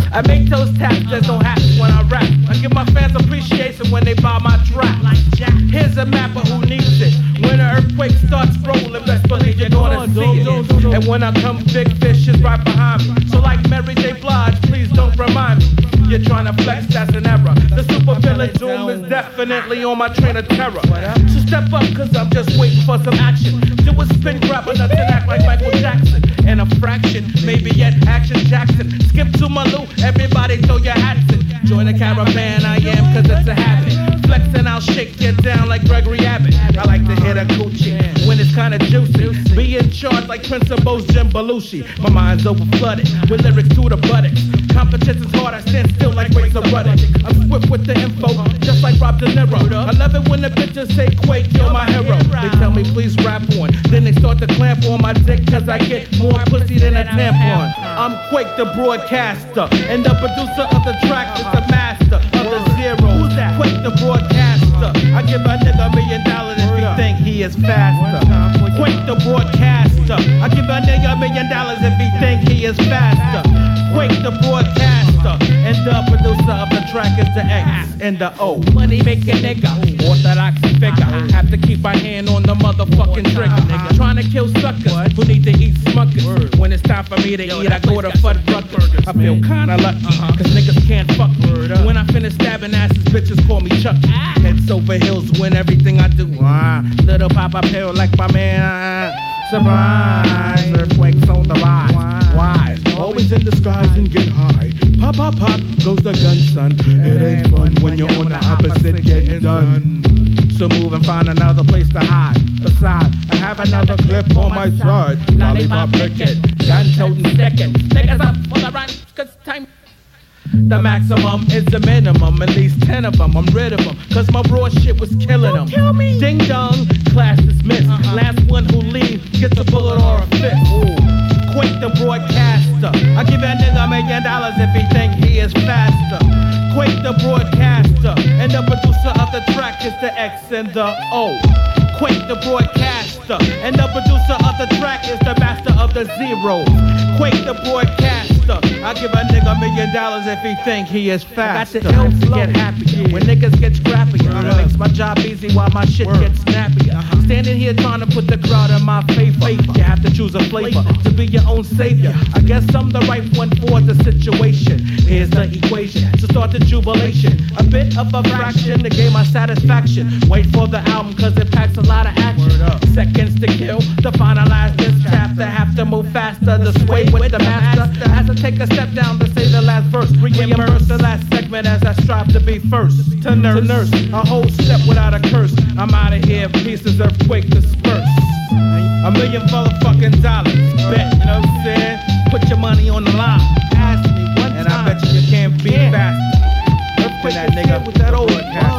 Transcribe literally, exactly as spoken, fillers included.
I make those taps that don't happen when I rap. I give my fans appreciation when they buy my track. Here's a map of who needs it. When an earthquake starts rolling, best believe you're gonna see it. And when I come, big fish is right behind me. So like Mary J. Blige, please don't remind me. You're trying to flex, that's an error. The super villain Doom is definitely on my train of terror. So step up, cause I'm just waiting for some action. Do a spin, grab a nut and act like Michael Jackson. And a fraction, maybe yet Action Jackson. Skip to my loot, everybody throw your hats in. Join the caravan, I am, cause it's a habit. Flexing, I'll shake you down like Gregory Abbott. I like to hit a coochie when it's kinda juicy. Be in charge like Principal's Jim Belushi. My mind's over flooded with lyrics to the buttocks. Competition's hard, I stand still like Razor Ruddock. I'm swift with the info, just like Rob De Niro. I love it when the bitches say Quake, you're my hero. They tell me please rap on, then they start to clamp on my dick cause I get more pussy than a tampon. I'm Quake the broadcaster, and the producer of the track is the master of the zero. Quake the broadcaster, I give a nigga a million dollars if he think he is faster. Quake the broadcaster, I give a nigga a million dollars if he think he is faster. Quake the broadcaster, and the producer of the track is the X and the O. Money making nigga, orthodox figure. Have to keep my hand on the motherfucking trigger. Nigga trying to kill suckers who need to eat smuckers. When it's time for me to eat, I go to Fuddruckers. I feel kinda lucky, cause niggas can't fuck me. When I finish stabbing asses, bitches call me Chucky. Heads over heels win everything I do. Uh, little Papa Pill like my man. Surprise, earthquakes on the rise. Why? Always in disguise and get high. Pop, pop, pop goes the gun, son. It ain't fun when you're on the opposite get done. So move and find another place to hide. Besides, I have another clip on my side. Lollipop lick it, gun toting stick it. Niggas up for the run, cause time. The maximum is the minimum, at least ten of them, I'm rid of them. Cause my raw shit was killing them. Kill me. Ding dong, class dismissed. Uh-huh. Last one who leaves gets a bullet or a fist. Ooh. Quake the broadcaster, I give that nigga a million dollars if he think he is faster. Quake the broadcaster, and the producer of the track is the X and the O. Quake the broadcaster, and the producer of the track is the master of the zeros. Quake the broadcaster, I give a nigga a million dollars if he think he is faster. I got the ill flow, get happier when niggas get scrappier. Uh-huh. It makes my job easy while my shit Word. gets snappier. Uh-huh. Standing here trying to put the crowd in my favor. You have to choose a flavor to be your own savior. I guess I'm the right one for the situation. Here's the equation to start the jubilation. A bit of a fraction to gain my satisfaction. Wait for the album cause it packs a lot of action. Seconds to kill to finalize this chapter. Have to move faster to sway with the master. As I take a step down to say the last verse. Reimburse the last segment as I strive to be first. To nurse, to nurse a whole step without a curse. I'm out of here, pieces earthquake disperse. A million motherfucking dollars. Bet, you know what I'm saying? Put your money on the line. Ask me one and time. And I bet you you can't be yeah. faster. Earthquake that nigga with that old cat.